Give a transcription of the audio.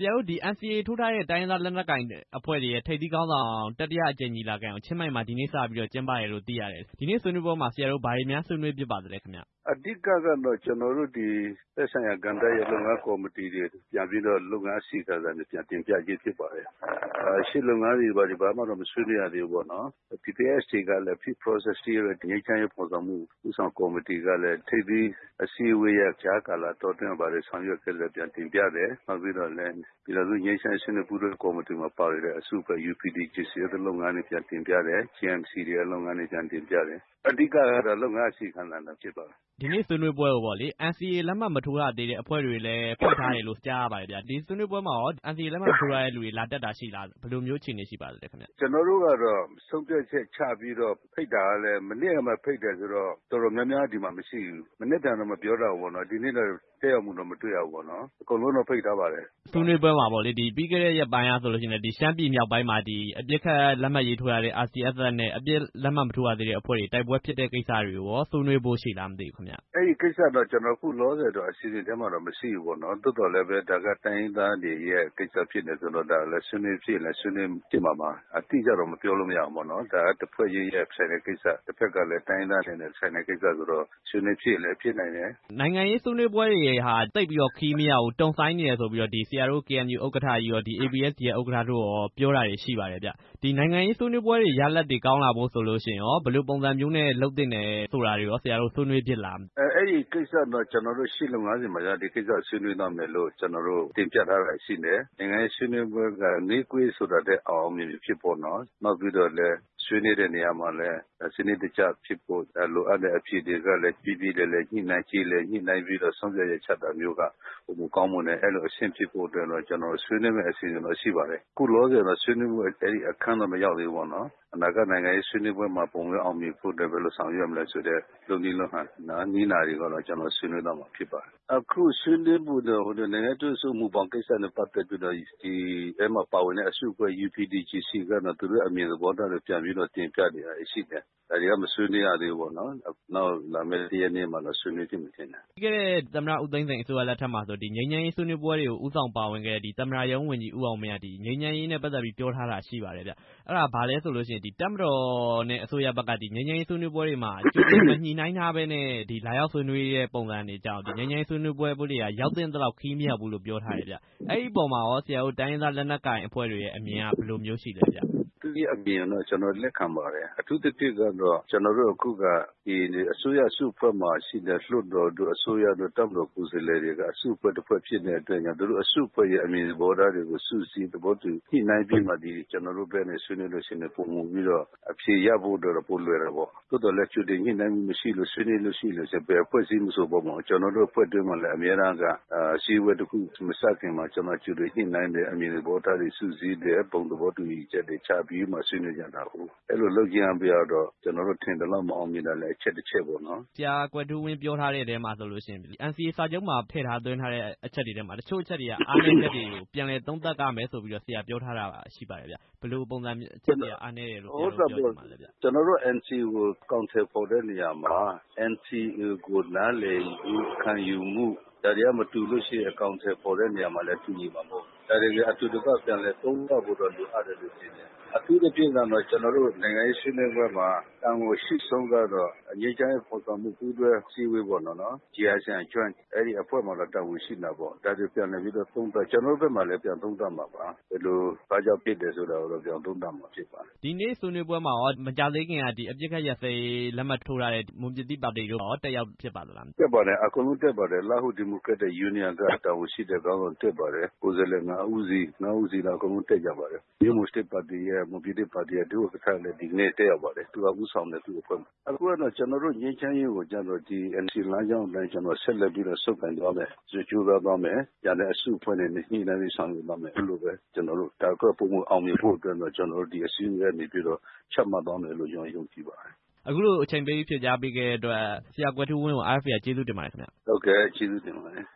ရာတို့ဒီ NCA ထိုးထားတဲ့တိုင်းရင်းသားလက်နက်ကိုင်အဖွဲ့တွေရဲ့ထိပ်သီးခေါင်းဆောင်တတိယအကြိမ်ညီလာခံကိုချင်းမိုင်မှာဒီနေ့စပြီးတော့ကျင်းပရလို့သိရတယ်ဒီနေ့ဆွေးနွေးပွဲမှာဆရာတို့ဘာတွေများဆွေးနွေးဖြစ်ပါသလဲခင်ဗျအဓိကကတော့ကျွန်တော်တို့ဒီသက်ဆိုင်ရာကဏ္ဍရဲ့လုပ်ငန်းကော်မတီတွေပြန်ပြီးတော့လုပ်ငန်းအစီအစဉ်တွေပြန်တင်ပြခြင်းဖြစ်ပါတယ်ရှစ်လုပ်ငန်းတွေဘာမှတော့မဆွေးနွေးရသေးဘူးပေါ့နော် PPST ကလည်း Peace Process ရဲ့ငြိမ်းချမ်းရေးဖော်ဆောင်မှုဥဆောင်ကော်မတီကလည်းထိပ်သီးအစည်းအဝေးရဲ့ကြားကာလတော်တွင်ဘာတွေဆောင်ရွက်ခဲ့လဲပြန်တင်ပြတယ်နောက်ပြီးတော့လည်းပြည်တော်စုငြိမ်းချမ်းရေးဆွေးနွေးမှုကော်မတီမှာပါရတဲ့အစုအဖွဲ့ UPDJC ရဲ့လုပ်ငန်းတွေပြန်တင်ပြတယ် GMC ရဲ့လုပ်ငန်းတွေပြန်တင်ပြတယ်အဓိကကတော့လုပ်ငန်းအစီအစဉ်တာဖြစ်ပါတယ်ဒီနေ့ဆွေးနွေးပွဲကိုပေါ့လေ NCA လက်မှတ်မထိုးရသေးတဲ့အဖွဲ့တွေလည်းဖိတ်ထားတယ်လို့ကြားရပါတယ်ဗျဒီဆွေးနွေးပွဲမှာရော NCA လက်မှတ်မထိုးရတဲ့လူတွေလာတက်တာရှိလားဘယ်လိုမျိုးအခြေအနေရှိပါသလဲခင်ဗျကျွန်တော်တို့ကတော့ဆုံးဖြတ်ချက်ချပြီးတော့ဖိတ်တာလည်းမနေ့ကမှဖိတ်တယ်ဆိုတော့တော်တော်များများဒီမှာမရှိဘူးမနေ့တန်တော့မပြောတော့ဘူးပေါ့နော်ဒီနေ့တော့တက်ရောက်မှုတော့မတွေ့ရဘူးပေါ့နော်အကုန်လုံးတော့ဖိတ်ထားပါတယ်ဆွေးနွေးပွဲမှာပေါ့လေဒီပြီးခဲ့တဲ့ရက်ပိုင်းအားဆိုလို့ရှိရင်ဒီရှမ်းပြည်မြောက်ပိုင်းမှာဒီအပြစ်ခတ်လက်မှတ်ရေးထိုးရတဲ့ RCSS နဲ့အပြစ်လက်မှတ်မထိုးရသေးတဲ့အဖွဲ့တွေတိုက်ပွဲဖြစ်တဲ့ကိစ္စတွေကိုရောဆွေးနွေးဖို့ရှိလားမသိဘူးခင်ဗျအဲ့ဒီကိစ္စတော့ကျွန်တော်ခုလောဆယ်တော့အစီအစဉ်ထဲမှာတော့မရှိဘူးပေါ့နော်တိုးတော်လည်းပဲဒါကတိုင်းရင်းသားတွေရဲ့ကိစ္စဖြစ်နေဆိုတော့ဒါလည်းဆွေးနွေးဖြစ်လဲဆွေးနွေးဖြစ်မှာပါအတိအကျတော့မပြောလို့မရဘူးပေါ့နော်ဒါကတစ်ဖွဲ့ရဲ့ဆိုင်တဲ့ကိစ္စတစ်ဖက်ကလည်းတိုင်းရင်းသားတွေနဲ့ဆိုင်တဲ့ကိစ္စဆိုတော့ဆွေးနွေးဖြစ်လဲဖြစ်နိုင်တယ်နိုင်ငံရေးဆွေးနွေးပွဲတွေဟာတိတ်ပြီးတော့ခီးမရဘူးတုံဆိုင်နေရဆိုပြီးတော့ဒီဆရာတို့ KNU ဥက္ကဋ္ဌကြီးရောဒီ ABSD ရဲ့ဥက္ကဋ္ဌတို့ရောပြောတာတွေရှိပါတယ်ဗျဒီနိုင်ငံရေးဆွေးနွေးပွဲတွေရလဒ်တွေကောင်းလာဖို့ဆိုလို့ရှိရင်ရောဘယ်လိုပုံစံမျိုးနဲ့လုပ်တင်တယ်ဆိုတာတွေရောဆရာတို့ဆွေးနွေးဖြစ်လားအဲ့ဒီကိစ္စတော့ကျွန်တော်တို့ရှေ့လုပ်ငန်းစဉ်မှာဒီကိစ္စဆွေးနွေးသွားမယ်လို့ကျွန်တော်တို့တင်ပြထားတာရှိတယ်နိုင်ငံရေးဆွေးနွေးပွဲကနှေးကွေးဆိုတာတဲ့အောင်မြင်ဖြစ်ပေါ်နော်နောက်ပြီးတော့လည်းဆွေးနွေးတဲ့နေရာမှာလည်းစနစ်တကျဖြစ်ဖို့လိုအပ်တဲ့အဖြစ်တွေကလည်းပြည်ပြည်လည်းညှိနှိုင်းကြည့်လေညှိနှိုင်းပြီးတော့ဆုံးဖြတ်ရချက်တာမျိုးကဟိုကောင်းမွန်တယ်အဲ့လိုအဆင့်ဖြစ်ဖို့အတွက်တော့ကျွန်တော်ဆွေးနွေးမယ့်အစီအစဉ်တော့ရှိပါတယ်ခုလောဆယ်တော့ဆွေးနွေးမှုအဲ့ဒီအခန်းတော့မရောက်သေးဘူးပေါ့နော်အနာဂတ်နိုင်ငံရေးဆွေးနွေးပွဲမှာပုံရအောင်မြင်ဖို့တယ်ဘယ်လိုဆောင်ရွက်မလဲဆိုတဲ့လုံနည်းလုံဟန်နီးနာတွေကတော့ကျွန်တော်ဆွေးနွေးတော့မှာဖြစ်ပါတယ်အခုဆွေးနွေးမှုတော့ဟိုနိုင်ငံတွဲဆိုမှုပေါင်းကိစ္စနဲ့ပတ်သက်ပြီးတော့ဒီအဲ့မှာပါဝင်တဲ့အစုအဖွဲ့ UPDJC ကတော့သူတို့အမြင်သဘောထားတွေပြန်ပြီးတော့တင်ပြနေတာရှိတယ်ဒါတွေကမဆွေးနွေးရသေးဘူးပေါ့နော်နောက်လာမယ့်ရက်နေ့မှာတော့ဆွေးနွေးဖြစ်မှာတင်တယ်ပြီးခဲ့တဲ့သမ္မတဦးသိန်းစိန်အစိုးရလက်ထက်မှာဆိုဒီငြိမ်းချမ်းရေးဆွေးနွေးပွဲတွေကိုဦးဆောင်ပါဝင်ခဲ့တဲ့ဒီသမ္မတရုံးဝန်ကြီးဦးအောင်မင်းကဒီငြိမ်းချမ်းရေးနဲ့ပတ်သက်ပြီးပြောထားတာရှိပါတယ်ဗျအဲ့ဒါဘာလဲဆိုလို့ရှိရင်ဒီတပ်မတော်နဲ့အစိုးရဘက်ကဒီငြိမ်းချမ်းရေးဆွေးနွေးပွဲတွေမှာကြိုတင်မညှိနှိုင်းထားဘဲနဲ့ဒီလာရောက်ဆွေးနွေးတဲ့ပုံစံတွေကြောင့်ဒီငြိမ်းချမ်းရေးဆွေးနွေးပွဲတွေကရောက်တဲ့လောက်ခီးမရဘူးလို့ပြောထားတယ်ဗျအဲ့ဒီပုံမှာရောဆရာတို့တိုင်းရင်းသားလက်နက်ကိုင်အဖွဲ့တွေရဲ့အမြင်ကဘယ်လိုမျိုးရှိလဲဗျသူရဲ့အမြင်တော့ကျွန်တော်လက်ခံပါတယ်အထူးသဖြင့်ကတော့ကျွန်တော်တို့အခုကဒီအစိုးရစုဖွဲ့မှာရှိတဲ့လွှတ်တော်တို့အစိုးရတို့တပ်မတော်ကိုယ်စားလှယ်တွေကအစုဖွဲ့တစ်ဖွဲ့ဖြစ်နေတဲ့အတွက်ကြောင့်တို့အစုဖွဲ့ရဲ့အမြင်ဘောထားတွေကိုစုစည်းသဘောတူညှိနှိုင်းပြီးမှဒီကျွန်တော်တို့ဘက်နဲ့ဆွေးနွေးလို့ရှိရင်ပုံမှုပြီးတော့အဖြေရဖို့တော့ပိုလွယ်တယ်ပေါ့တိုးတော်လက်ချူတင်ညှိနှိုင်းမှုမရှိလို့ဆွေးနွေးလို့ရှိလို့ဘယ်အဖွဲ့အစည်းမဆိုပေါ့ကျွန်တော်တို့အဖွဲ့တွင်းမှာလည်းအများအားကအစည်းအဝေးတစ်ခုမစခင်မှာကျွန်တော်ကျူတွေညှိနှိုင်းတဲ့အမြင်ဘောထားတွေစုစည်းတဲ့ပုံသဘောတူညီချက်တွေချပြီးမှဆွေးနွေးကြတာဟုတ်အဲ့လိုလုပ်ကြရပြတော့ကျွန်တော်တို့ထင်တယ်လို့မအောင်မြင်တယ်လည်းအချက်တစ်ချက်ပေါ့နော်ဆရာကွယ်ထူးဝင်းပြောထားတဲ့တဲမှာဆိုလို့ရှိရင် NCA စာချုပ်မှာထည့်ထားသွင်းထားတဲ့အချက်တွေထဲမှာတချို့အချက်တွေကအားနည်းချက်တွေကိုပြန်လည်သုံးသပ်ကြမယ်ဆိုပြီးတော့ဆရာပြောထားတာရှိပါတယ်ဗျဘယ်လိုပုံစံအချက်တွေကအားနည်းတယ်လို့ပြောချင်ပါလဲဗျကျွန်တော်တို့ NCA ကို counter ပေါ်တဲ့နေရာမှာ NCA ကိုနားလည်ခံယူမှုဒါတွေကမတူလို့ရှိရင် counter ပေါ်တဲ့နေရာမှာလည်းတူညီမှာမဟုတ်ဒါတွေကအတူတကပြန်လဲသုံးသပ်ဖို့တော့လိုအပ်တယ်လို့ထင်တယ်အထူးသဖြင့်ကတော့ကျွန်တော်တို့နိုင်ငံရေးဆွေးနွေးပွဲမှာတောင်ကိုရှိဆုံးကတော့အငြိမ်းချမ်းရေးပေါ်ဆောင်မှုပူးတွဲစည်းဝေးပေါ်နော် GSN Joint အဲ့ဒီအဖွဲ့မှာတော့တောင်ကိုရှိနေတာပေါ့ဒါတွေပြန်လဲပြီးတော့သုံးသပ်ကျွန်တော်တို့ဘက်မှာလည်းပြန်သုံးသပ်မှာပါဘယ်လိုဘာကြောင့်ဖြစ်တယ်ဆိုတာကိုတော့ပြန်သုံးသပ်မှာဖြစ်ပါတယ်ဒီနေ့ဆွေးနွေးပွဲမှာရောမကြသေးခင်ကဒီအပြစ်ခတ်ရစဲလက်မှတ်ထိုးထားတဲ့မွန်ပြည်သစ်ပါတီတို့ရောတက်ရောက်ဖြစ်ပါသလားတက်ပါတယ်အကုန်လုံးတက်ပါတယ်လာဟုဒီမိုကရက်တစ်ယူနီယံကတောင်ကိုရှိတဲ့ကောင်းဆုံးတက်ပါတယ်ကိုယ်စားလှယ်9ဦးစီတော့အကုန်လုံးတက်ကြပါတယ်မြို့မှုစတစ်ပါတီရဲ့မွန်ပြည်သစ်ပါတီရဲ့ဒုဥက္ကဋ္ဌလည်းဒီနေ့တက်ရောက်ပါတယ်သူကဦးဆောင်တဲ့သူ့အဖွဲ့အခုကတော့ကျွန်တော်တို့ငြိမ်းချမ်းရေးကိုကျတော့ဒီ NC လမ်းကြောင်းအတိုင်းကျွန်တော်ဆက်လက်ပြီးတော့ဆုတ်ကန်သွားမယ်ကြိုးစားသွားမယ်ရတဲ့အစုအဖွဲ့နဲ့ညှိနှိုင်းပြီးဆောင်ရွက်သွားမယ်အဲ့လိုပဲကျွန်တော်တို့ဒါကပုံမှုအောင်မြင်ဖို့အတွက်တော့ကျွန်တော်တို့ဒီအစည်းအဝေးနေပြီးတော့ချက်မှတ်သွားမယ်လို့ယုံကြည်ပါတယ်အခုလိုအချိန်ပေးဖြည့်ကြားပေးခဲ့တဲ့အတွက်ဆရာကွယ်ထူးဝင်းကို RFA ကျေးဇူးတင်ပါတယ်ခင်ဗျဟုတ်ကဲ့ကျေးဇူးတင်ပါတယ်